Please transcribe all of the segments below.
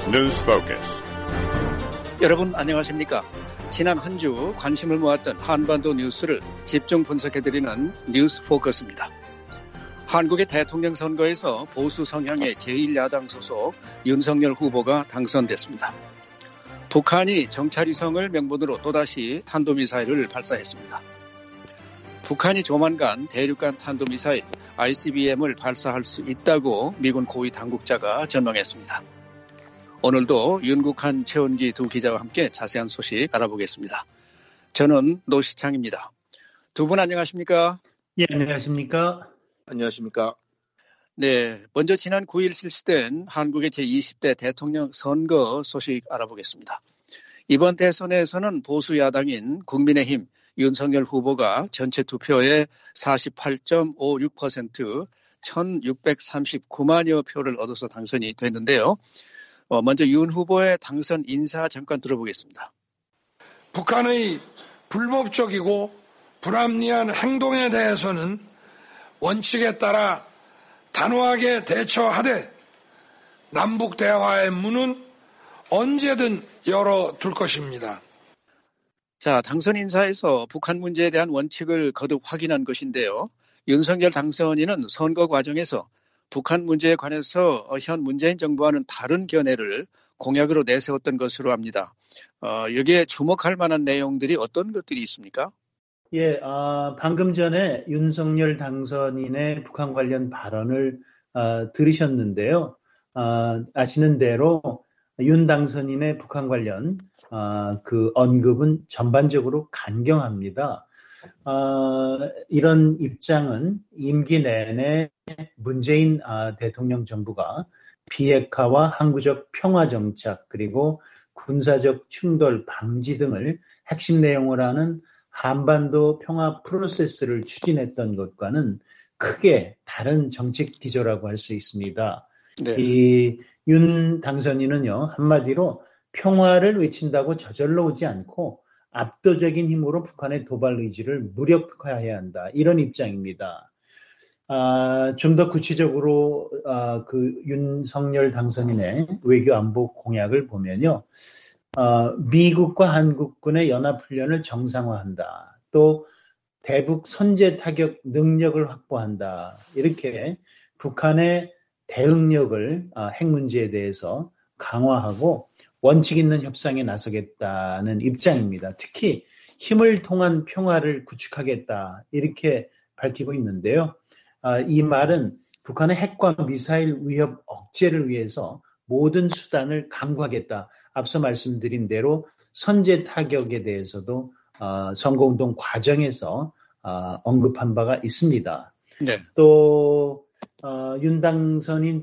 News Focus. 여러분 안녕하십니까? 지난 한 주 관심을 모았던 한반도 뉴스를 집중 분석해드리는 뉴스 포커스입니다. 한국의 대통령 선거에서 보수 성향의 제1야당 소속 윤석열 후보가 당선됐습니다. 북한이 정찰위성을 명분으로 또다시 탄도미사일을 발사했습니다. 북한이 조만간 대륙간 탄도미사일 ICBM을 발사할 수 있다고 미군 고위 당국자가 전망했습니다. 오늘도 윤국한, 최원기 두 기자와 함께 자세한 소식 알아보겠습니다. 저는 노시창입니다. 두 분 안녕하십니까? 예, 안녕하십니까? 안녕하십니까? 네, 먼저 지난 9일 실시된 한국의 제20대 대통령 선거 소식 알아보겠습니다. 이번 대선에서는 보수 야당인 국민의힘 윤석열 후보가 전체 투표의 48.56%, 1,639만여 표를 얻어서 당선이 됐는데요. 먼저 윤 후보의 당선 인사 잠깐 들어보겠습니다. 북한의 불법적이고 불합리한 행동에 대해서는 원칙에 따라 단호하게 대처하되 남북 대화의 문은 언제든 열어둘 것입니다. 자, 당선 인사에서 북한 문제에 대한 원칙을 거듭 확인한 것인데요. 윤석열 당선인은 선거 과정에서 북한 문제에 관해서 현 문재인 정부와는 다른 견해를 공약으로 내세웠던 것으로 압니다. 여기에 주목할 만한 내용들이 어떤 것들이 있습니까? 예, 방금 전에 윤석열 당선인의 북한 관련 발언을 들으셨는데요. 아시는 대로 윤 당선인의 북한 관련 그 언급은 전반적으로 강경합니다. 이런 입장은 임기 내내 문재인 대통령 정부가 비핵화와 항구적 평화 정착 그리고 군사적 충돌 방지 등을 핵심 내용으로 하는 한반도 평화 프로세스를 추진했던 것과는 크게 다른 정책 기조라고 할 수 있습니다. 네. 이 윤 당선인은요, 한마디로 평화를 외친다고 저절로 오지 않고 압도적인 힘으로 북한의 도발 의지를 무력화해야 한다. 이런 입장입니다. 좀 더 구체적으로 그 윤석열 당선인의 외교 안보 공약을 보면요. 미국과 한국군의 연합훈련을 정상화한다. 또 대북 선제 타격 능력을 확보한다. 이렇게 북한의 대응력을 핵 문제에 대해서 강화하고 원칙 있는 협상에 나서겠다는 입장입니다. 특히 힘을 통한 평화를 구축하겠다 이렇게 밝히고 있는데요. 이 말은 북한의 핵과 미사일 위협 억제를 위해서 모든 수단을 강구하겠다. 앞서 말씀드린 대로 선제 타격에 대해서도 선거운동 과정에서 언급한 바가 있습니다. 네. 또 윤 당선인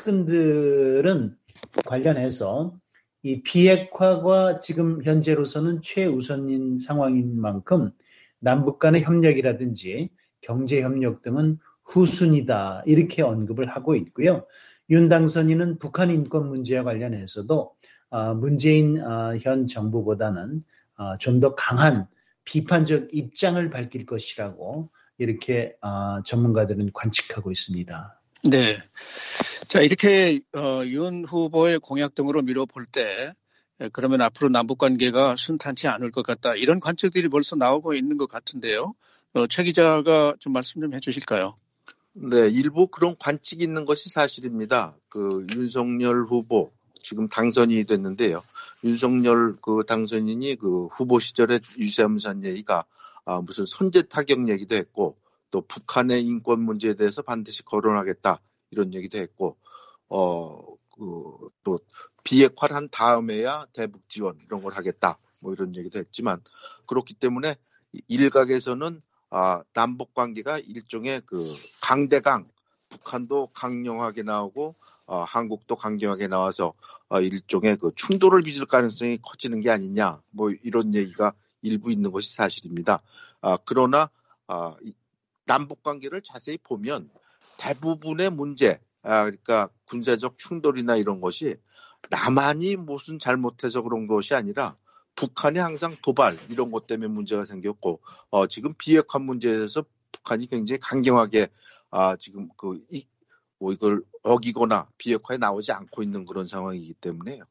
측근들은 관련해서 이 비핵화가 지금 현재로서는 최우선인 상황인 만큼 남북 간의 협력이라든지 경제협력 등은 후순위다 이렇게 언급을 하고 있고요. 윤 당선인은 북한 인권 문제와 관련해서도 문재인 현 정부보다는 좀 더 강한 비판적 입장을 밝힐 것이라고 이렇게 전문가들은 관측하고 있습니다. 네. 자, 이렇게 윤 후보의 공약 등으로 미뤄볼 때 그러면 앞으로 남북 관계가 순탄치 않을 것 같다. 이런 관측들이 벌써 나오고 있는 것 같은데요. 최 기자가 좀 말씀 좀 해주실까요? 네, 일부 그런 관측이 있는 것이 사실입니다. 그 윤석열 후보 지금 당선이 됐는데요. 윤석열 그 당선인이 그 후보 시절에 유세하면서 한 얘기가 무슨 선제 타격 얘기도 했고 또 북한의 인권 문제에 대해서 반드시 거론하겠다 이런 얘기도 했고 또 비핵화를 한 다음에야 대북 지원 이런 걸 하겠다 뭐 이런 얘기도 했지만 그렇기 때문에 일각에서는 남북 관계가 일종의 그 강대강 북한도 강경하게 나오고 한국도 강경하게 나와서 일종의 그 충돌을 빚을 가능성이 커지는 게 아니냐 뭐 이런 얘기가 일부 있는 것이 사실입니다. 그러나 남북 관계를 자세히 보면 대부분의 문제 그러니까 군사적 충돌이나 이런 것이 남한이 무슨 잘못해서 그런 것이 아니라 북한이 항상 도발 이런 것 때문에 문제가 생겼고 지금 비핵화 문제에 대해서 북한이 굉장히 강경하게 지금 이걸 어기거나 비핵화에 나오지 않고 있는 그런 상황이기 때문에요.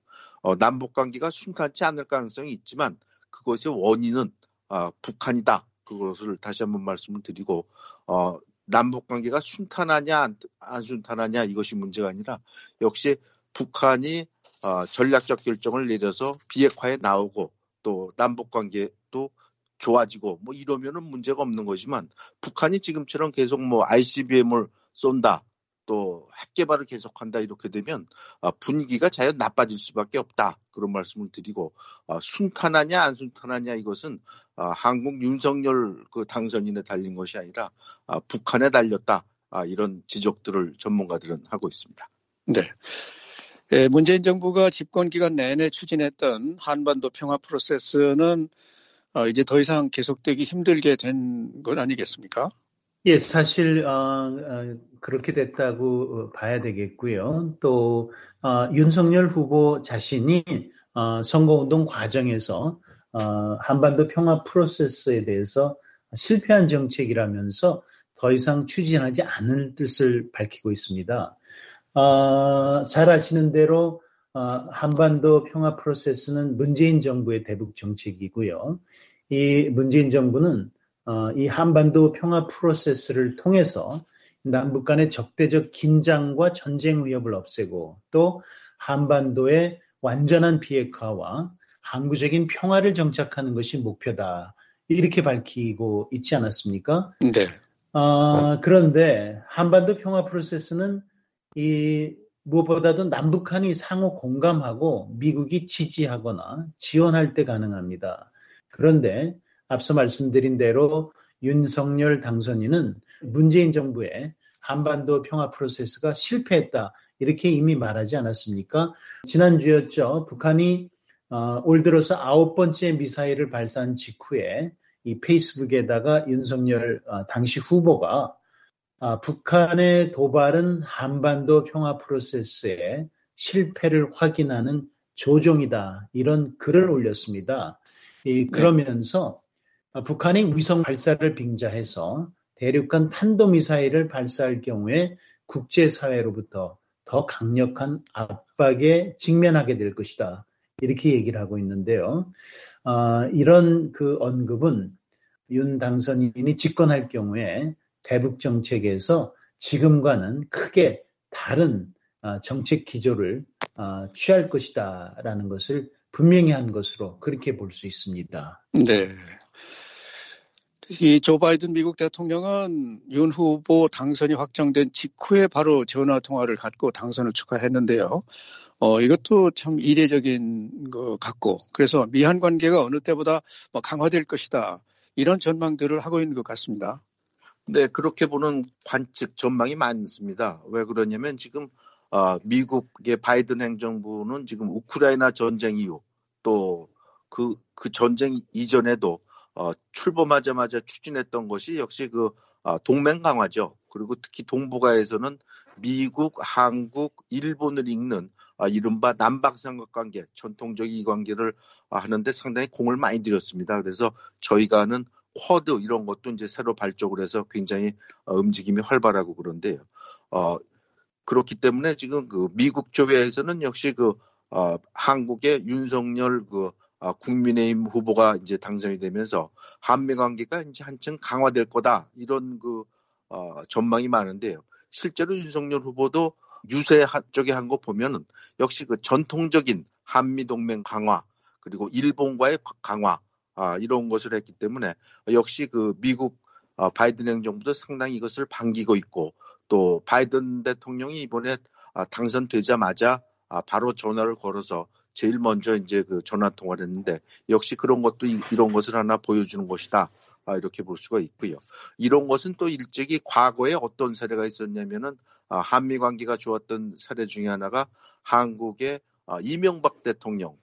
남북 관계가 순탄치 않을 가능성이 있지만 그것의 원인은 북한이다. 그것을 다시 한번 말씀을 드리고 남북 관계가 순탄하냐 안 순탄하냐 이것이 문제가 아니라 역시 북한이 전략적 결정을 내려서 비핵화에 나오고 또 남북 관계도 좋아지고 뭐 이러면은 문제가 없는 거지만 북한이 지금처럼 계속 뭐 ICBM을 쏜다 또 핵 개발을 계속한다 이렇게 되면 분위기가 자연 나빠질 수밖에 없다 그런 말씀을 드리고 순탄하냐 안 순탄하냐 이것은 한국 윤석열 그 당선인에 달린 것이 아니라 북한에 달렸다 이런 지적들을 전문가들은 하고 있습니다. 네. 문재인 정부가 집권 기간 내내 추진했던 한반도 평화 프로세스는 이제 더 이상 계속되기 힘들게 된 것 아니겠습니까? 예, 사실 그렇게 됐다고 봐야 되겠고요. 또 윤석열 후보 자신이 선거운동 과정에서 한반도 평화 프로세스에 대해서 실패한 정책이라면서 더 이상 추진하지 않을 뜻을 밝히고 있습니다. 잘 아시는 대로 한반도 평화 프로세스는 문재인 정부의 대북 정책이고요. 이 문재인 정부는 이 한반도 평화 프로세스를 통해서 남북 간의 적대적 긴장과 전쟁 위협을 없애고 또 한반도의 완전한 비핵화와 항구적인 평화를 정착하는 것이 목표다. 이렇게 밝히고 있지 않았습니까? 네. 그런데 한반도 평화 프로세스는 무엇보다도 남북한이 상호 공감하고 미국이 지지하거나 지원할 때 가능합니다. 그런데 앞서 말씀드린 대로 윤석열 당선인은 문재인 정부의 한반도 평화 프로세스가 실패했다. 이렇게 이미 말하지 않았습니까? 지난주였죠. 북한이 올 들어서 9번째 미사일을 발사한 직후에 이 페이스북에다가 윤석열 당시 후보가 북한의 도발은 한반도 평화 프로세스의 실패를 확인하는 조종이다. 이런 글을 올렸습니다. 그러면서 북한이 위성 발사를 빙자해서 대륙간 탄도미사일을 발사할 경우에 국제사회로부터 더 강력한 압박에 직면하게 될 것이다. 이렇게 얘기를 하고 있는데요. 이런 그 언급은 윤 당선인이 집권할 경우에 대북 정책에서 지금과는 크게 다른 정책 기조를 취할 것이다라는 것을 분명히 한 것으로 그렇게 볼 수 있습니다. 네. 이 조 바이든 미국 대통령은 윤 후보 당선이 확정된 직후에 바로 전화 통화를 갖고 당선을 축하했는데요. 이것도 참 이례적인 것 같고 그래서 미한 관계가 어느 때보다 강화될 것이다. 이런 전망들을 하고 있는 것 같습니다. 네, 그렇게 보는 관측 전망이 많습니다. 왜 그러냐면 지금 미국의 바이든 행정부는 지금 우크라이나 전쟁 이후 또 그 전쟁 이전에도 출범하자마자 추진했던 것이 역시 동맹 강화죠. 그리고 특히 동북아에서는 미국, 한국, 일본을 잇는 이른바 남북삼각관계, 전통적인 이 관계를 하는데 상당히 공을 많이 들였습니다. 그래서 저희가 하는 쿼드 이런 것도 이제 새로 발족을 해서 굉장히 움직임이 활발하고 그런데요. 그렇기 때문에 지금 미국 쪽에서는 역시 한국의 윤석열 국민의힘 후보가 이제 당선이 되면서 한미 관계가 이제 한층 강화될 거다 이런 전망이 많은데요. 실제로 윤석열 후보도 유세 쪽에 한 거 보면은 역시 전통적인 한미 동맹 강화 그리고 일본과의 강화 이런 것을 했기 때문에 역시 미국 바이든 행정부도 상당히 이것을 반기고 있고 또 바이든 대통령이 이번에 당선되자마자 바로 전화를 걸어서 제일 먼저 이제 전화 통화를 했는데 역시 그런 것도 이런 것을 하나 보여주는 것이다. 이렇게 볼 수가 있고요. 이런 것은 또 일찍이 과거에 어떤 사례가 있었냐면은 한미 관계가 좋았던 사례 중에 하나가 한국의 이명박 대통령과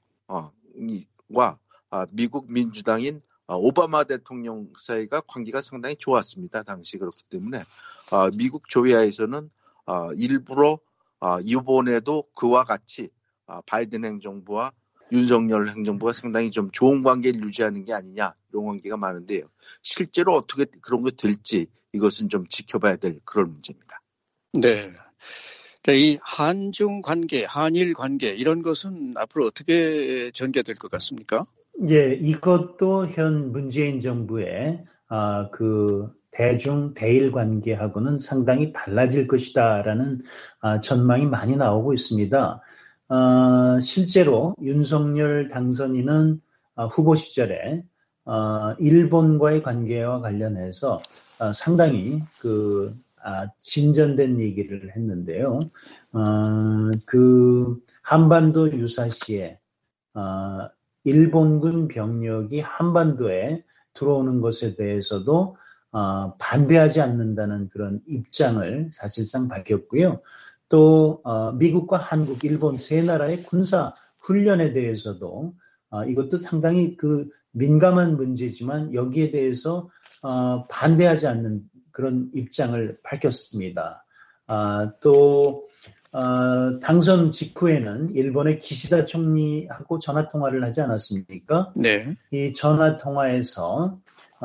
미국 민주당인 오바마 대통령 사이가 관계가 상당히 좋았습니다. 당시 그렇기 때문에 미국 조야에서는 일부러 이번에도 그와 같이 바이든 행정부와 윤석열 행정부가 상당히 좀 좋은 관계를 유지하는 게 아니냐 이런 관계가 많은데요. 실제로 어떻게 그런 게 될지 이것은 좀 지켜봐야 될 그런 문제입니다. 네. 이 한중 관계, 한일 관계 이런 것은 앞으로 어떻게 전개될 것 같습니까? 예, 이것도 현 문재인 정부의 그 대중 대일 관계하고는 상당히 달라질 것이다라는 전망이 많이 나오고 있습니다. 실제로 윤석열 당선인은 후보 시절에 일본과의 관계와 관련해서 상당히 진전된 얘기를 했는데요. 그 한반도 유사시에 일본군 병력이 한반도에 들어오는 것에 대해서도 반대하지 않는다는 그런 입장을 사실상 밝혔고요. 또 미국과 한국, 일본 세 나라의 군사 훈련에 대해서도 이것도 상당히 민감한 문제지만 여기에 대해서 반대하지 않는 그런 입장을 밝혔습니다. 또 당선 직후에는 일본의 기시다 총리하고 전화통화를 하지 않았습니까? 네. 이 전화통화에서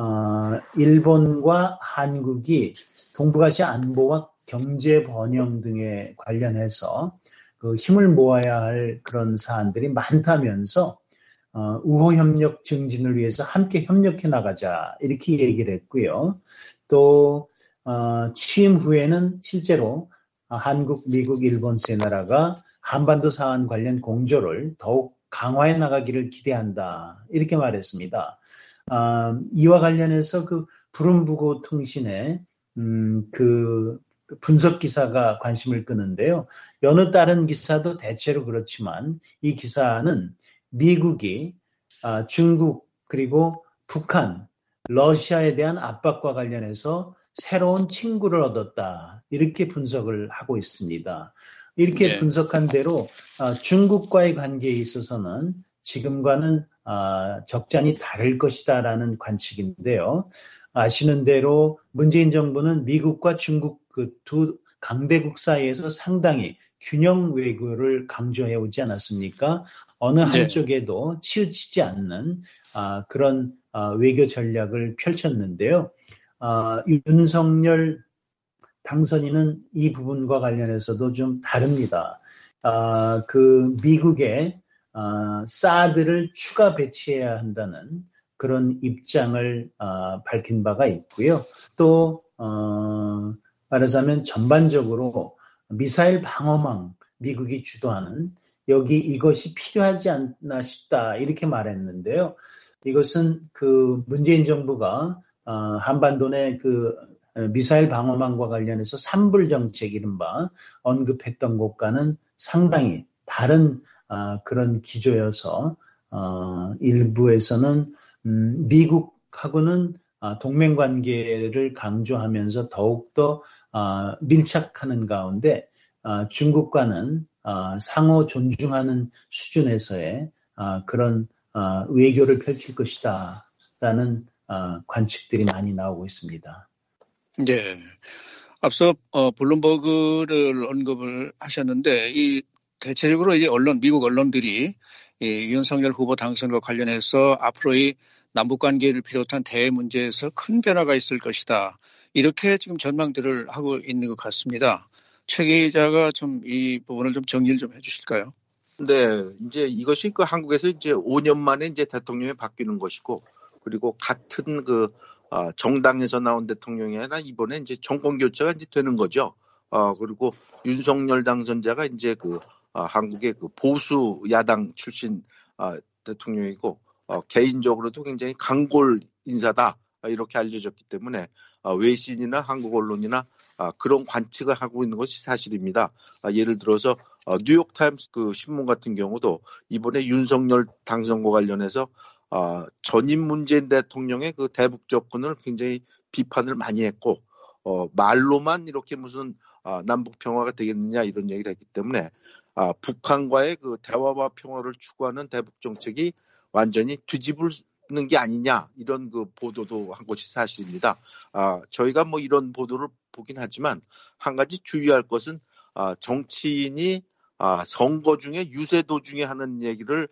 일본과 한국이 동북아시아 안보와 경제 번영 등에 관련해서 힘을 모아야 할 그런 사안들이 많다면서 우호협력 증진을 위해서 함께 협력해 나가자 이렇게 얘기를 했고요. 또 취임 후에는 실제로 한국, 미국, 일본 세 나라가 한반도 사안 관련 공조를 더욱 강화해 나가기를 기대한다 이렇게 말했습니다. 이와 관련해서 부름부고 통신의 분석 기사가 관심을 끄는데요. 여느 다른 기사도 대체로 그렇지만 이 기사는 미국이 중국 그리고 북한, 러시아에 대한 압박과 관련해서 새로운 친구를 얻었다. 이렇게 분석을 하고 있습니다. 이렇게 네. 분석한 대로 중국과의 관계에 있어서는 지금과는 적잖이 다를 것이다라는 관측인데요. 아시는 대로 문재인 정부는 미국과 중국 두 강대국 사이에서 상당히 균형 외교를 강조해 오지 않았습니까? 어느 한쪽에도 치우치지 않는 그런 외교 전략을 펼쳤는데요. 윤석열 당선인은 이 부분과 관련해서도 좀 다릅니다. 미국의 사드를 추가 배치해야 한다는 그런 입장을 밝힌 바가 있고요. 또 말하자면 전반적으로 미사일 방어망 미국이 주도하는 이것이 필요하지 않나 싶다 이렇게 말했는데요. 이것은 문재인 정부가 한반도 내 미사일 방어망과 관련해서 산불 정책 이른바 언급했던 것과는 상당히 다른 그런 기조여서 일부에서는 미국하고는 동맹 관계를 강조하면서 더욱더 밀착하는 가운데 중국과는 상호 존중하는 수준에서의 그런 외교를 펼칠 것이다라는 관측들이 많이 나오고 있습니다. 네. 앞서 블룸버그를 언급을 하셨는데 이 대체적으로 이제 미국 언론들이 이 윤석열 후보 당선과 관련해서 앞으로의 남북 관계를 비롯한 대외 문제에서 큰 변화가 있을 것이다. 이렇게 지금 전망들을 하고 있는 것 같습니다. 최 기자가 좀 이 부분을 좀 정리를 좀 해주실까요? 네, 이제 이것이 한국에서 이제 5년 만에 이제 대통령이 바뀌는 것이고, 그리고 같은 정당에서 나온 대통령이 아니라 이번에 이제 정권 교체가 이제 되는 거죠. 그리고 윤석열 당선자가 이제 한국의 보수 야당 출신 대통령이고, 개인적으로도 굉장히 강골 인사다 이렇게 알려졌기 때문에 외신이나 한국 언론이나 그런 관측을 하고 있는 것이 사실입니다. 예를 들어서 뉴욕타임스 신문 같은 경우도 이번에 윤석열 당선과 관련해서 전임 문재인 대통령의 대북 접근을 굉장히 비판을 많이 했고 말로만 이렇게 무슨 남북 평화가 되겠느냐 이런 얘기를 했기 때문에 북한과의 대화와 평화를 추구하는 대북 정책이 완전히 뒤집는 게 아니냐 이런 보도도 한 것이 사실입니다. 저희가 이런 보도를 보긴 하지만 한 가지 주의할 것은 정치인이 선거 중에 유세 도중에 하는 얘기를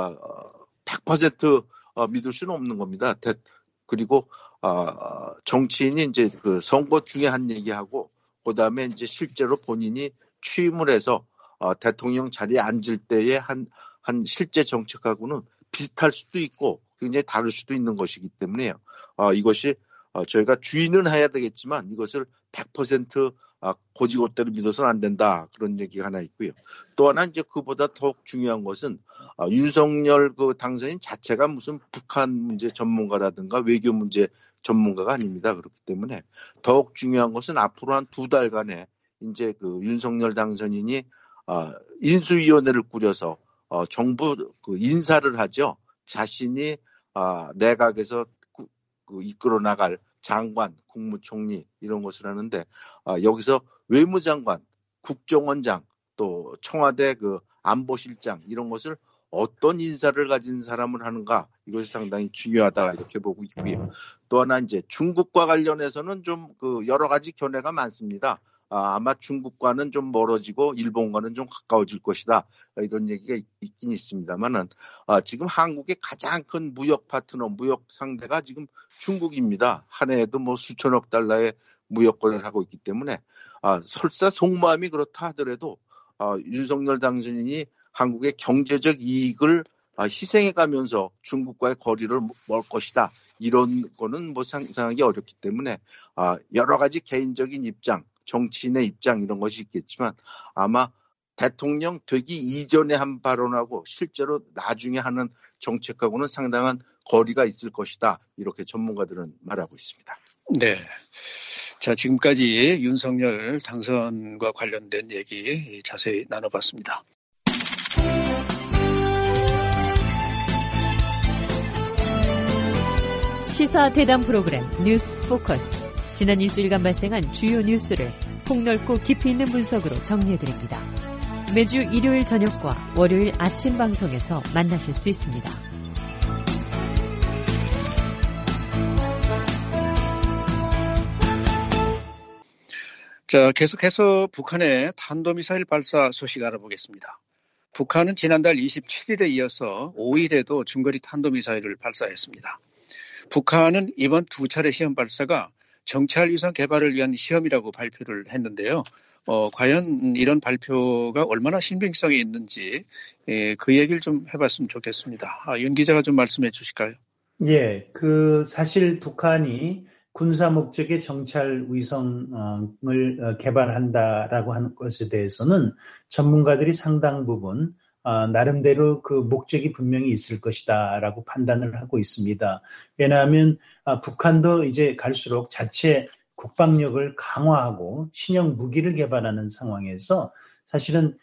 100% 믿을 수는 없는 겁니다. 그리고 정치인이 이제 선거 중에 한 얘기하고 그다음에 이제 실제로 본인이 취임을 해서 대통령 자리에 앉을 때의 한 실제 정책하고는 비슷할 수도 있고 굉장히 다를 수도 있는 것이기 때문에요. 이것이 저희가 주의는 해야 되겠지만 이것을 100% 고지고대로 믿어서는 안 된다. 그런 얘기가 하나 있고요. 또 하나 이제 그보다 더욱 중요한 것은 윤석열 그 당선인 자체가 무슨 북한 문제 전문가라든가 외교 문제 전문가가 아닙니다. 그렇기 때문에 더욱 중요한 것은 앞으로 한 2달간에 이제 그 윤석열 당선인이 인수위원회를 꾸려서 정부 그 인사를 하죠. 자신이 내각에서 그 이끌어 나갈 장관, 국무총리 이런 것을 하는데 여기서 외무장관, 국정원장 또 청와대 그 안보실장 이런 것을 어떤 인사를 가진 사람을 하는가 이것이 상당히 중요하다 이렇게 보고 있고요. 또 하나 이제 중국과 관련해서는 좀 그 여러 가지 견해가 많습니다. 아마 중국과는 좀 멀어지고 일본과는 좀 가까워질 것이다. 이런 얘기가 있긴 있습니다만은 지금 한국의 가장 큰 무역 파트너, 무역 상대가 지금 중국입니다. 한 해에도 뭐 수천억 달러의 무역 거래를 하고 있기 때문에 설사 속마음이 그렇다 하더라도 윤석열 당선인이 한국의 경제적 이익을 희생해가면서 중국과의 거리를 멀 것이다. 이런 거는 뭐 상상하기 어렵기 때문에 여러 가지 개인적인 입장, 정치인의 입장 이런 것이 있겠지만 아마 대통령 되기 이전에 한 발언하고 실제로 나중에 하는 정책하고는 상당한 거리가 있을 것이다. 이렇게 전문가들은 말하고 있습니다. 네. 자, 지금까지 윤석열 당선과 관련된 얘기 자세히 나눠봤습니다. 시사 대담 프로그램 뉴스 포커스. 지난 일주일간 발생한 주요 뉴스를 폭넓고 깊이 있는 분석으로 정리해드립니다. 매주 일요일 저녁과 월요일 아침 방송에서 만나실 수 있습니다. 자, 계속해서 북한의 탄도미사일 발사 소식 알아보겠습니다. 북한은 지난달 27일에 이어서 5일에도 중거리 탄도미사일을 발사했습니다. 북한은 이번 2차례 시험 발사가 정찰 위성 개발을 위한 시험이라고 발표를 했는데요. 과연 이런 발표가 얼마나 신빙성이 있는지 그 얘기를 좀 해봤으면 좋겠습니다. 윤 기자가 좀 말씀해 주실까요? 예, 사실 북한이 군사 목적의 정찰 위성을 개발한다라고 하는 것에 대해서는 전문가들이 상당 부분 나름대로 그 목적이 분명히 있을 것이다라고 판단을 하고 있습니다. 왜냐하면 북한도 이제 갈수록 자체 국방력을 강화하고 신형 무기를 개발하는 상황에서 사실은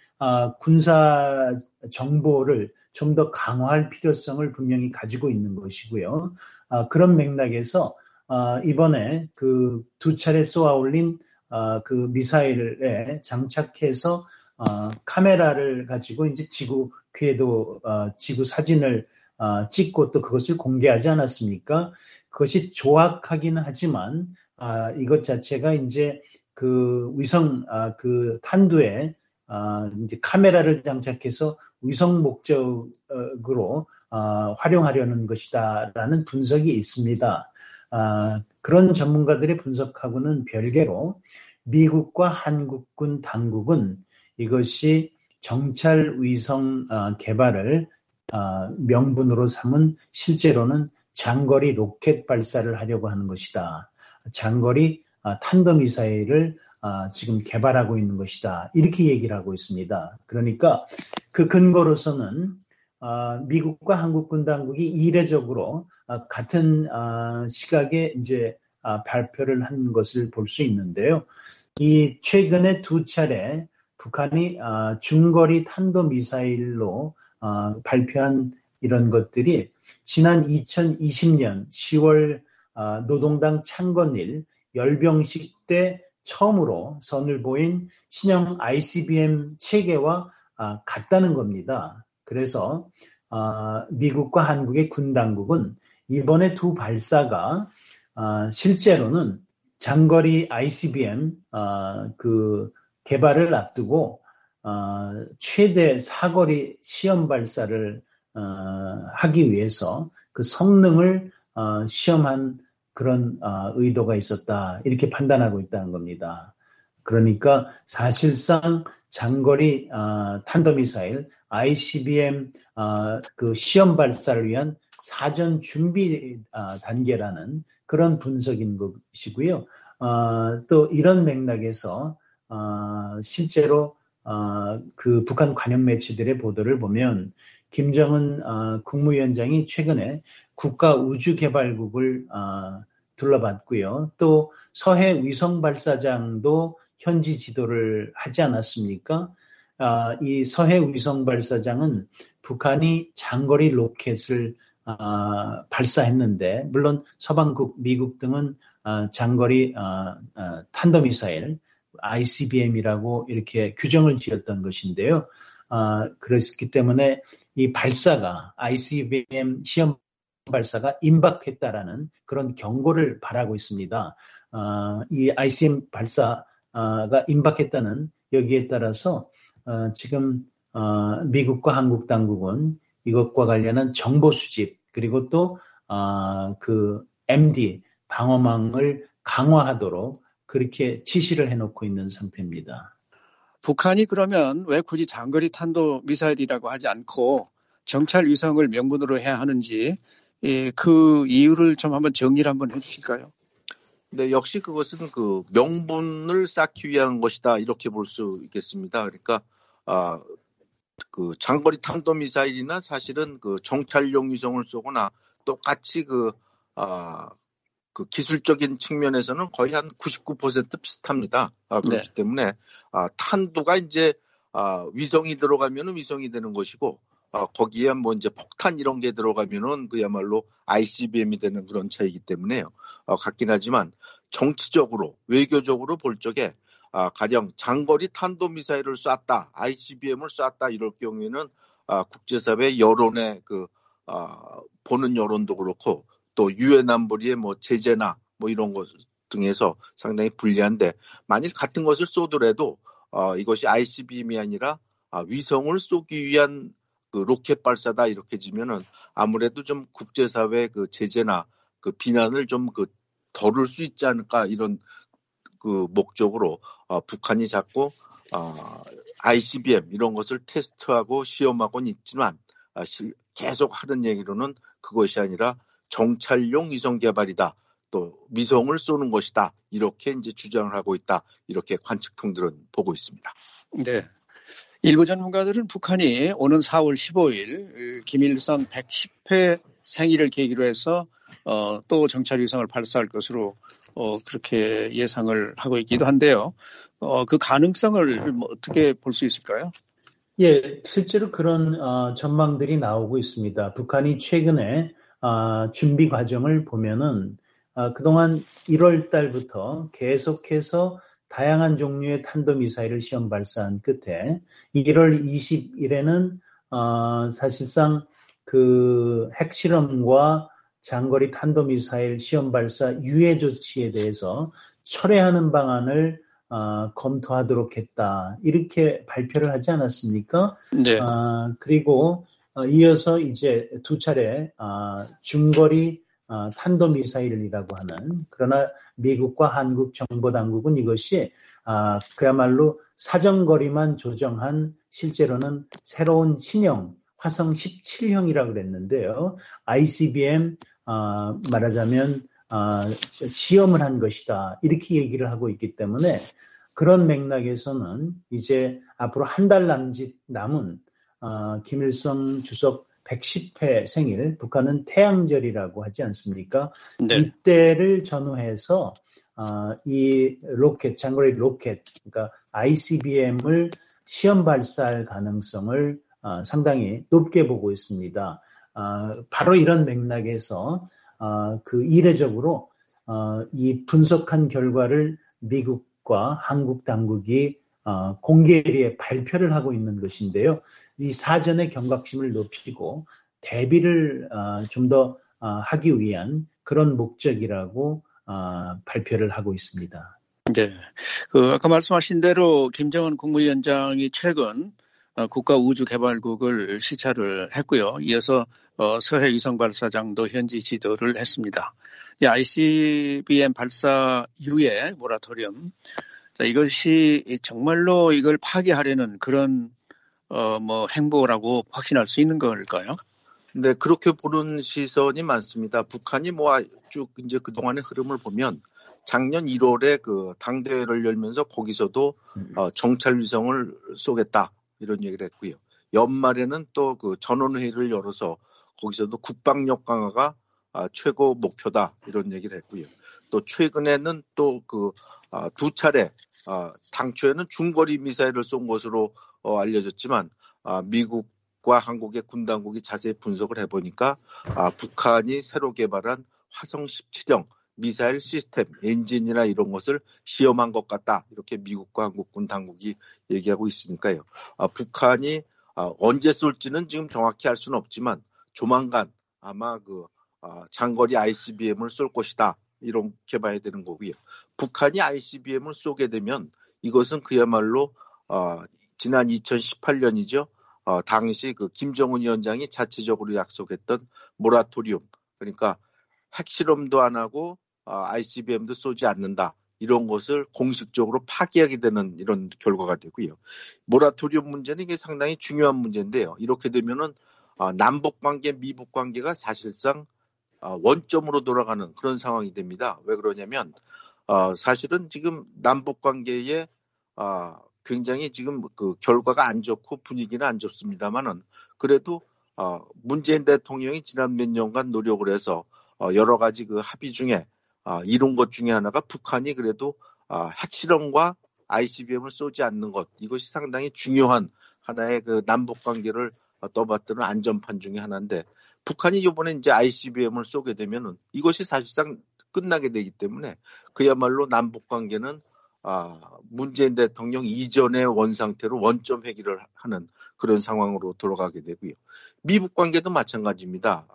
군사 정보를 좀 더 강화할 필요성을 분명히 가지고 있는 것이고요. 그런 맥락에서 이번에 그 2차례 쏘아 올린 그 미사일에 장착해서 카메라를 가지고 이제 지구 궤도 지구 사진을 찍고 또 그것을 공개하지 않았습니까? 그것이 조악하기는 하지만 이것 자체가 이제 그 위성 그 탄두에 이제 카메라를 장착해서 위성 목적으로 활용하려는 것이다라는 분석이 있습니다. 그런 전문가들의 분석하고는 별개로 미국과 한국군 당국은 이것이 정찰 위성 개발을 명분으로 삼은 실제로는 장거리 로켓 발사를 하려고 하는 것이다. 장거리 탄도미사일을 지금 개발하고 있는 것이다. 이렇게 얘기를 하고 있습니다. 그러니까 그 근거로서는 미국과 한국군 당국이 이례적으로 같은 시각에 이제 발표를 한 것을 볼 수 있는데요. 이 최근에 2차례 북한이 중거리 탄도미사일로 발표한 이런 것들이 지난 2020년 10월 노동당 창건일 열병식 때 처음으로 선을 보인 신형 ICBM 체계와 같다는 겁니다. 그래서 미국과 한국의 군 당국은 이번에 두 발사가 실제로는 장거리 ICBM 그 개발을 앞두고 최대 사거리 시험 발사를 하기 위해서 그 성능을 시험한 그런 의도가 있었다 이렇게 판단하고 있다는 겁니다. 그러니까 사실상 장거리 탄도미사일 ICBM 그 시험 발사를 위한 사전 준비 단계라는 그런 분석인 것이고요. 또 이런 맥락에서 실제로 그 북한 관영 매체들의 보도를 보면 김정은 국무위원장이 최근에 국가우주개발국을 둘러봤고요. 또 서해 위성 발사장도 현지 지도를 하지 않았습니까? 이 서해 위성 발사장은 북한이 장거리 로켓을 발사했는데 물론 서방국, 미국 등은 장거리 탄도미사일 ICBM이라고 이렇게 규정을 지었던 것인데요. 그렇기 때문에 이 발사가 ICBM 시험 발사가 임박했다라는 그런 경고를 바라고 있습니다. 이 ICBM 발사가 임박했다는 여기에 따라서 지금 미국과 한국 당국은 이것과 관련한 정보 수집 그리고 또 그 MD 방어망을 강화하도록 그렇게 지시를 해놓고 있는 상태입니다. 북한이 그러면 왜 굳이 장거리 탄도 미사일이라고 하지 않고 정찰 위성을 명분으로 해야 하는지 그 이유를 좀 한번 정리를 한번 해주실까요? 네, 역시 그것은 그 명분을 쌓기 위한 것이다 이렇게 볼 수 있겠습니다. 그러니까 그 장거리 탄도 미사일이나 사실은 그 정찰용 위성을 쏘거나 똑같이 그 기술적인 측면에서는 거의 한 99% 비슷합니다. 그렇기 때문에 탄두가 이제 위성이 들어가면은 위성이 되는 것이고 거기에 뭐 이제 폭탄 이런 게 들어가면은 그야말로 ICBM이 되는 그런 차이기 때문에요. 같긴 하지만 정치적으로 외교적으로 볼 적에 가령 장거리 탄도미사일을 쐈다, ICBM을 쐈다 이럴 경우에는 국제사회 여론의 보는 여론도 그렇고 또 유엔 안보리의 뭐 제재나 뭐 이런 것 등에서 상당히 불리한데 만일 같은 것을 쏘더라도 이것이 ICBM이 아니라 위성을 쏘기 위한 그 로켓 발사다 이렇게 지면은 아무래도 좀 국제사회 그 제재나 그 비난을 좀 덜을 수 있지 않을까 이런 그 목적으로 북한이 자꾸 ICBM 이런 것을 테스트하고 시험하고는 있지만 계속 하는 얘기로는 그것이 아니라 정찰용 위성 개발이다. 또 위성을 쏘는 것이다. 이렇게 이제 주장을 하고 있다. 이렇게 관측통들은 보고 있습니다. 네. 일부 전문가들은 북한이 오는 4월 15일 김일성 110회 생일을 계기로 해서 또 정찰 위성을 발사할 것으로 그렇게 예상을 하고 있기도 한데요. 그 가능성을 어떻게 볼 수 있을까요? 예, 실제로 그런 전망들이 나오고 있습니다. 북한이 최근에 준비 과정을 보면은 그동안 1월 달부터 계속해서 다양한 종류의 탄도미사일을 시험 발사한 끝에 1월 20일에는 사실상 그 핵실험과 장거리 탄도미사일 시험 발사 유예 조치에 대해서 철회하는 방안을 검토하도록 했다. 이렇게 발표를 하지 않았습니까? 네. 그리고 이어서 이제 두 차례 중거리 탄도미사일이라고 하는 그러나 미국과 한국 정보당국은 이것이 그야말로 사정거리만 조정한 실제로는 새로운 신형 화성 17형이라고 그랬는데요. ICBM 말하자면 시험을 한 것이다. 이렇게 얘기를 하고 있기 때문에 그런 맥락에서는 이제 앞으로 한 달 남짓 남은 김일성 주석 110회 생일, 북한은 태양절이라고 하지 않습니까? 네. 이때를 전후해서 이 로켓, 장거리 로켓, 그러니까 ICBM을 시험 발사할 가능성을 상당히 높게 보고 있습니다. 바로 이런 맥락에서 그 이례적으로 이 분석한 결과를 미국과 한국 당국이 공개리에 발표를 하고 있는 것인데요. 이 사전의 경각심을 높이고 대비를 좀 더 하기 위한 그런 목적이라고 발표를 하고 있습니다. 네, 아까 말씀하신 대로 김정은 국무위원장이 최근 국가우주개발국을 시찰을 했고요. 이어서 서해 위성 발사장도 현지 지도를 했습니다. 이 ICBM 발사 유예 모라토리엄 자, 이것이 정말로 이걸 파괴하려는 그런 행보라고 확신할 수 있는 걸까요? 네, 그렇게 보는 시선이 많습니다. 북한이 쭉 이제 그동안의 흐름을 보면 작년 1월에 그 당대회를 열면서 거기서도 정찰 위성을 쏘겠다 이런 얘기를 했고요. 연말에는 또 그 전원회의를 열어서 거기서도 국방력 강화가 최고 목표다 이런 얘기를 했고요. 또 최근에는 또 그 두 차례 당초에는 중거리 미사일을 쏜 것으로 알려졌지만 미국과 한국의 군 당국이 자세히 분석을 해보니까 북한이 새로 개발한 화성 17형 미사일 시스템, 엔진이나 이런 것을 시험한 것 같다. 이렇게 미국과 한국 군 당국이 얘기하고 있으니까요. 북한이 언제 쏠지는 지금 정확히 알 수는 없지만 조만간 아마 장거리 ICBM을 쏠 것이다. 이렇게 봐야 되는 거고요. 북한이 ICBM을 쏘게 되면 이것은 그야말로 지난 2018년이죠. 당시 그 김정은 위원장이 자체적으로 약속했던 모라토리움, 그러니까 핵실험도 안 하고 ICBM도 쏘지 않는다. 이런 것을 공식적으로 파기하게 되는 이런 결과가 되고요. 모라토리움 문제는 이게 상당히 중요한 문제인데요. 이렇게 되면은 남북 관계, 미북 관계가 사실상 원점으로 돌아가는 그런 상황이 됩니다. 왜 그러냐면 사실은 지금 남북 관계에 굉장히 지금 그 결과가 안 좋고 분위기는 안 좋습니다만은 그래도 문재인 대통령이 지난 몇 년간 노력을 해서 여러 가지 그 합의 중에 이룬 것 중에 하나가 북한이 그래도 핵실험과 ICBM을 쏘지 않는 것, 이것이 상당히 중요한 하나의 그 남북 관계를 떠받드는 안전판 중에 하나인데 북한이 이번에 이제 ICBM을 쏘게 되면은 이것이 사실상 끝나게 되기 때문에 그야말로 남북 관계는 문재인 대통령 이전의 원상태로 원점 회귀를 하는 그런 상황으로 돌아가게 되고요. 미북 관계도 마찬가지입니다.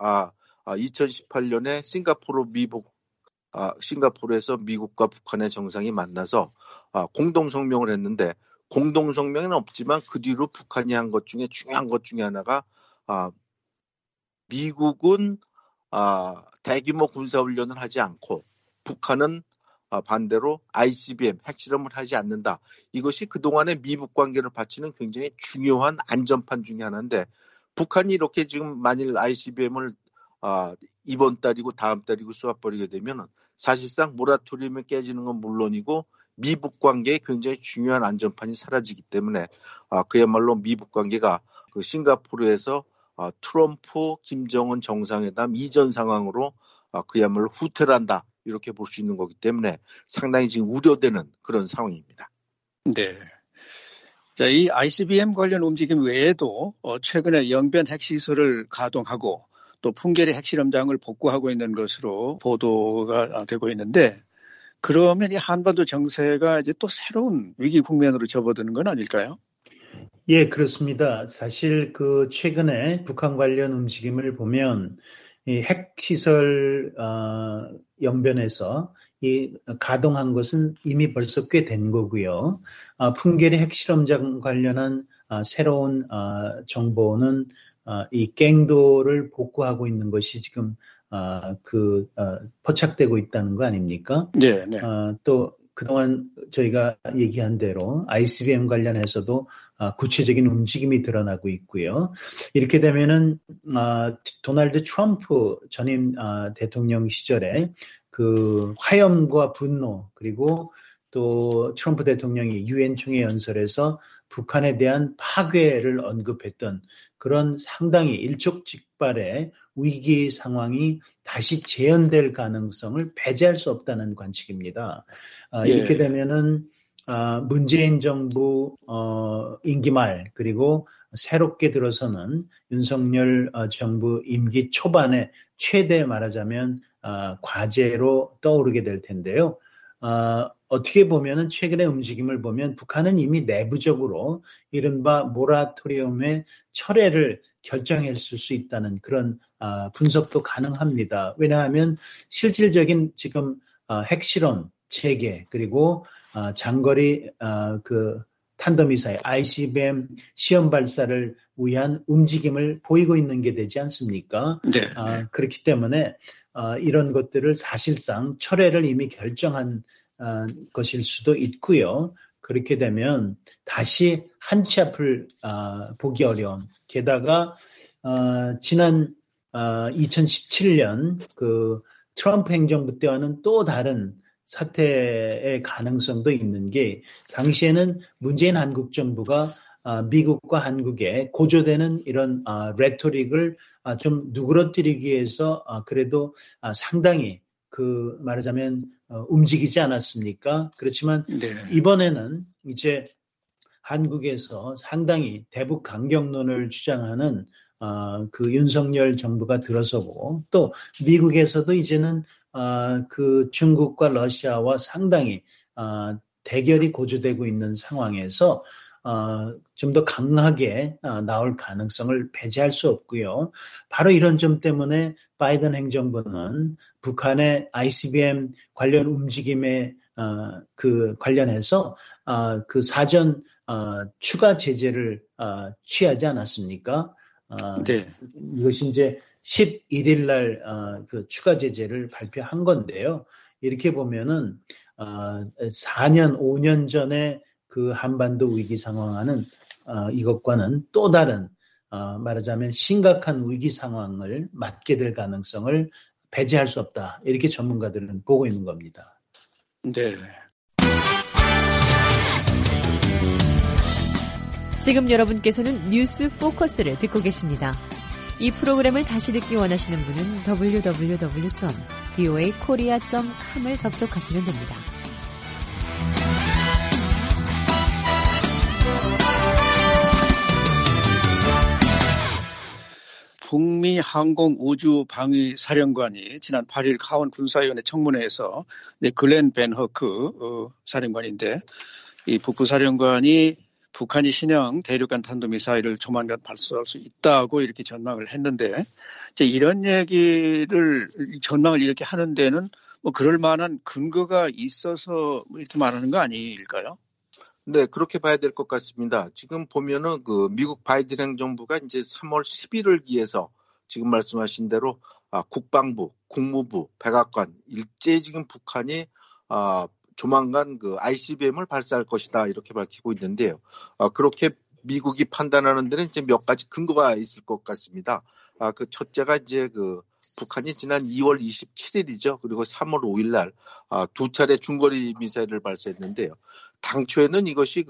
2018년에 싱가포르에서 미국과 북한의 정상이 만나서 공동성명을 했는데 공동성명은 없지만 그 뒤로 북한이 한 것 중에 중요한 것 중에 하나가 미국은 대규모 군사훈련을 하지 않고 북한은 반대로 ICBM 핵실험을 하지 않는다. 이것이 그동안의 미북 관계를 바치는 굉장히 중요한 안전판 중에 하나인데 북한이 이렇게 지금 만일 ICBM을 이번 달이고 다음 달이고 쏘아버리게 되면 사실상 모라토리움이 깨지는 건 물론이고 미북 관계에 굉장히 중요한 안전판이 사라지기 때문에 그야말로 미북 관계가 그 싱가포르에서 트럼프 김정은 정상회담 이전 상황으로 그야말로 후퇴한다 이렇게 볼 수 있는 거기 때문에 상당히 지금 우려되는 그런 상황입니다. 네. 자, 이 ICBM 관련 움직임 외에도 최근에 영변 핵시설을 가동하고 또 풍계리 핵실험장을 복구하고 있는 것으로 보도가 되고 있는데 그러면 이 한반도 정세가 이제 또 새로운 위기 국면으로 접어드는 건 아닐까요? 예, 그렇습니다. 사실 그 최근에 북한 관련 움직임을 보면 이 핵시설 영변에서 이 가동한 것은 이미 벌써 꽤 된 거고요. 풍계리 핵실험장 관련한 새로운 정보는 이 갱도를 복구하고 있는 것이 지금 포착되고 있다는 거 아닙니까? 네, 네. 또 그동안 저희가 얘기한 대로 ICBM 관련해서도 구체적인 움직임이 드러나고 있고요. 이렇게 되면은 도널드 트럼프 전임 대통령 시절에 그 화염과 분노 그리고 또 트럼프 대통령이 유엔 총회 연설에서 북한에 대한 파괴를 언급했던 그런 상당히 일촉즉발의 위기 상황이 다시 재현될 가능성을 배제할 수 없다는 관측입니다. 이렇게 되면은 문재인 정부 임기 말 그리고 새롭게 들어서는 윤석열 정부 임기 초반에 최대 말하자면 과제로 떠오르게 될 텐데요. 어떻게 보면은 최근의 움직임을 보면 북한은 이미 내부적으로 이른바 모라토리움의 철회를 결정했을 수 있다는 그런 분석도 가능합니다. 왜냐하면 실질적인 지금 핵실험 체계 그리고 장거리 그 탄도미사일 ICBM 시험 발사를 위한 움직임을 보이고 있는 게 되지 않습니까? 네. 그렇기 때문에 이런 것들을 사실상 철회를 이미 결정한 것일 수도 있고요. 그렇게 되면 다시 한 치 앞을 보기 어려운. 게다가 지난 2017년 그 트럼프 행정부 때와는 또 다른 사태의 가능성도 있는 게 당시에는 문재인 한국 정부가 미국과 한국에 고조되는 이런 레토릭을 좀 누그러뜨리기 위해서 그래도 상당히 그 말하자면 움직이지 않았습니까? 그렇지만 네. 이번에는 이제 한국에서 상당히 대북 강경론을 주장하는 그 윤석열 정부가 들어서고 또 미국에서도 이제는 그 중국과 러시아와 상당히 대결이 고조되고 있는 상황에서 좀 더 강하게 나올 가능성을 배제할 수 없고요. 바로 이런 점 때문에 바이든 행정부는 북한의 ICBM 관련 움직임에 그 관련해서 그 사전 추가 제재를 취하지 않았습니까? 네. 이것이 이제 11일 날 그 추가 제재를 발표한 건데요. 이렇게 보면은 4년, 5년 전에 그 한반도 위기 상황하는 이것과는 또 다른 말하자면 심각한 위기 상황을 맞게 될 가능성을 배제할 수 없다. 이렇게 전문가들은 보고 있는 겁니다. 네. 지금 여러분께서는 뉴스 포커스를 듣고 계십니다. 이 프로그램을 다시 듣기 원하시는 분은 www.voakorea.com을 접속하시면 됩니다. 북미 항공우주방위사령관이 지난 8일 카원 군사위원회 청문회에서 글렌 벤 허크 사령관인데 이 북부사령관이 북한이 신형 대륙간 탄도미사일을 조만간 발사할 수 있다고 이렇게 전망을 했는데 이제 이런 전망을 이렇게 하는 데는 뭐 그럴 만한 근거가 있어서 이렇게 말하는 거 아닐까요? 네, 그렇게 봐야 될 것 같습니다. 지금 보면은 그 미국 바이든 행정부가 이제 3월 10일을 기해서 지금 말씀하신 대로 국방부, 국무부, 백악관 일제히 지금 북한이 조만간 그 ICBM을 발사할 것이다 이렇게 밝히고 있는데요. 그렇게 미국이 판단하는 데는 이제 몇 가지 근거가 있을 것 같습니다. 그 첫째가 이제 그 북한이 지난 2월 27일이죠. 그리고 3월 5일 날 두 차례 중거리 미사일을 발사했는데요. 당초에는 이것이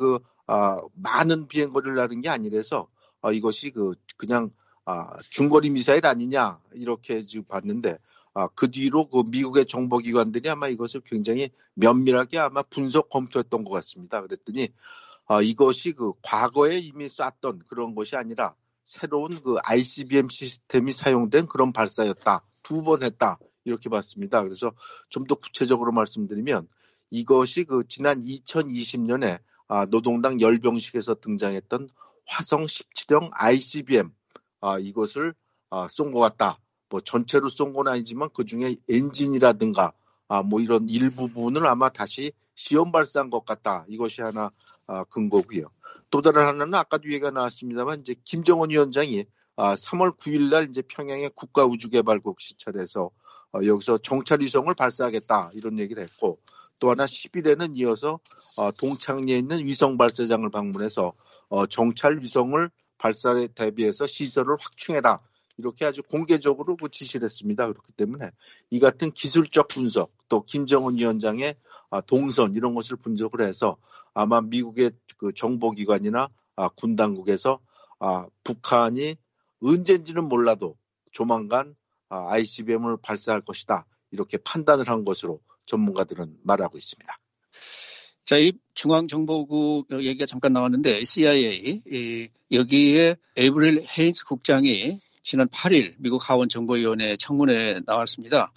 많은 비행거리를 나는 게 아니라서 이것이 그냥 중거리 미사일 아니냐 이렇게 지금 봤는데 그 뒤로 그 미국의 정보기관들이 아마 이것을 굉장히 면밀하게 아마 분석 검토했던 것 같습니다. 그랬더니 이것이 그 과거에 이미 쐈던 그런 것이 아니라 새로운 그 ICBM 시스템이 사용된 그런 발사였다. 2번 했다. 이렇게 봤습니다. 그래서 좀 더 구체적으로 말씀드리면 이것이 그 지난 2020년에 노동당 열병식에서 등장했던 화성 17형 ICBM 이것을 쏜 것 같다. 뭐 전체로 쏜 건 아니지만 그 중에 엔진이라든가 뭐 이런 일부분을 아마 다시 시험 발사한 것 같다. 이것이 하나 근거고요. 또 다른 하나는 아까도 얘기가 나왔습니다만 이제 김정은 위원장이 3월 9일 날 이제 평양의 국가우주개발국 시찰에서 여기서 정찰위성을 발사하겠다 이런 얘기를 했고 또 하나 10일에는 이어서 동창리에 있는 위성발사장을 방문해서 정찰위성을 발사에 대비해서 시설을 확충해라 이렇게 아주 공개적으로 지시를 했습니다. 그렇기 때문에 이 같은 기술적 분석 또 김정은 위원장의 동선 이런 것을 분석을 해서 아마 미국의 그 정보기관이나 군 당국에서 북한이 언제인지는 몰라도 조만간 ICBM을 발사할 것이다. 이렇게 판단을 한 것으로 전문가들은 말하고 있습니다. 자, 이 중앙정보국 얘기가 잠깐 나왔는데 CIA 여기에 에이브릴 헤인스 국장이 지난 8일 미국 하원 정보위원회 청문회에 나왔습니다.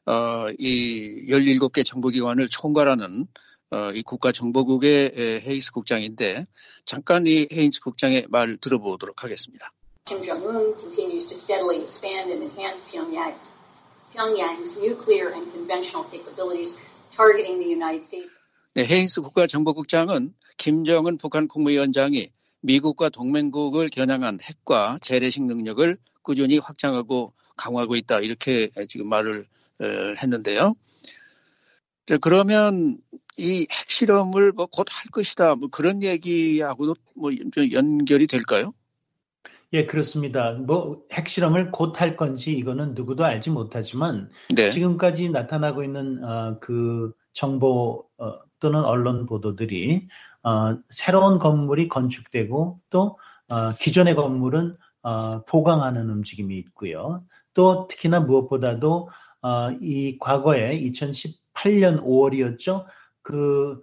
이 17개 정보기관을 총괄하는 이 국가정보국의 헤인스 국장인데 잠깐 이 헤인스 국장의 말 들어보도록 하겠습니다. Kim Jong-un continues to steadily expand and enhance Pyongyang's nuclear and conventional capabilities, targeting the United States. 네, 헤인스 국가정보국장은 김정은 북한 국무위원장이 미국과 동맹국을 겨냥한 핵과 재래식 능력을 꾸준히 확장하고 강화하고 있다 이렇게 지금 말을 했는데요. 그러면 이 핵실험을 뭐 곧 할 것이다. 뭐 그런 얘기하고도 뭐 연결이 될까요? 예, 그렇습니다. 뭐 핵실험을 곧 할 건지 이거는 누구도 알지 못하지만 네. 지금까지 나타나고 있는 그 정보 또는 언론 보도들이 새로운 건물이 건축되고 또 기존의 건물은 보강하는 움직임이 있고요. 또 특히나 무엇보다도 이 과거에 2018년 5월이었죠. 그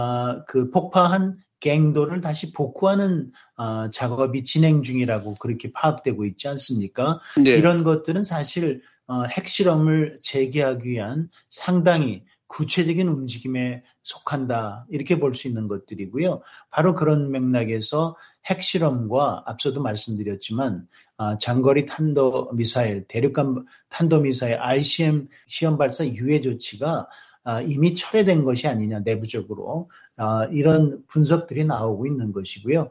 폭파한 갱도를 다시 복구하는 작업이 진행 중이라고 그렇게 파악되고 있지 않습니까? 네. 이런 것들은 사실 핵실험을 재개하기 위한 상당히 구체적인 움직임에 속한다 이렇게 볼 수 있는 것들이고요. 바로 그런 맥락에서 핵실험과 앞서도 말씀드렸지만 장거리 탄도미사일, 대륙간 탄도미사일 ICM 시험 발사 유예 조치가 이미 철회된 것이 아니냐 내부적으로 이런 분석들이 나오고 있는 것이고요.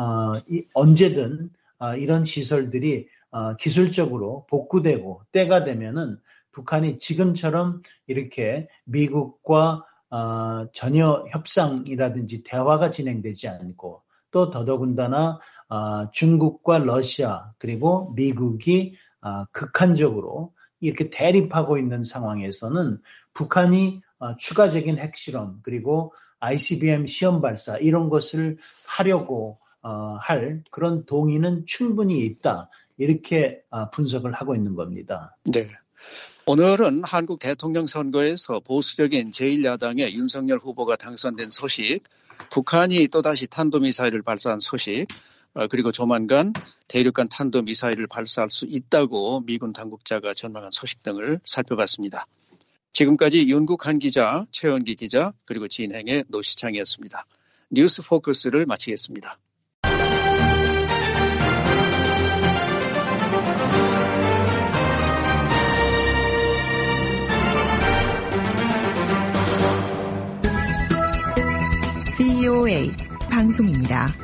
언제든 이런 시설들이 기술적으로 복구되고 때가 되면은 북한이 지금처럼 이렇게 미국과 전혀 협상이라든지 대화가 진행되지 않고 또 더더군다나 중국과 러시아 그리고 미국이 극한적으로 이렇게 대립하고 있는 상황에서는 북한이 추가적인 핵실험 그리고 ICBM 시험 발사 이런 것을 하려고 할 그런 동의는 충분히 있다. 이렇게 분석을 하고 있는 겁니다. 네. 오늘은 한국 대통령 선거에서 보수적인 제1야당의 윤석열 후보가 당선된 소식, 북한이 또다시 탄도미사일을 발사한 소식, 그리고 조만간 대륙간 탄도미사일을 발사할 수 있다고 미군 당국자가 전망한 소식 등을 살펴봤습니다. 지금까지 윤국한 기자, 최원기 기자, 그리고 진행의 노시창이었습니다. 뉴스 포커스를 마치겠습니다. VOA 방송입니다.